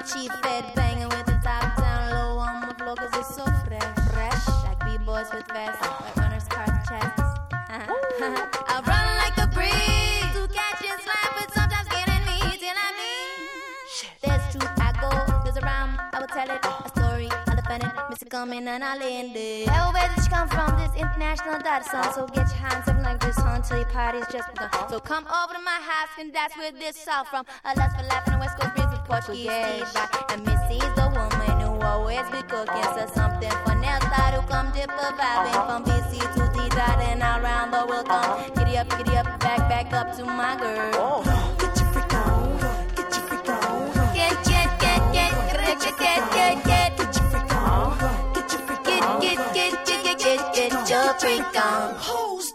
cheap fed banging with the top down low on the floor cause it's so fresh. Like B-boys with vests, like runners cart chests. I run like a breeze to catch and slap, but sometimes getting me till I bleed. There's truth I go, there's a rhyme, I will tell it. A story, I'll defend it, miss it coming and I'll end it. Hell, where did you come from? This international dot song. So get your hands up like this until your party's just begun. So come over to my house and that's where this song from. A lust for laughing, a West Coast breeze with Portuguese feedback. And Missy's the woman who always be cooking. So something for Nelsa to come dip a vibing from BC to D-Dot and around the world come. Giddy up, back up to my girl. Get your freak on, get your freak on. Get your freak on, get your freak on. Who's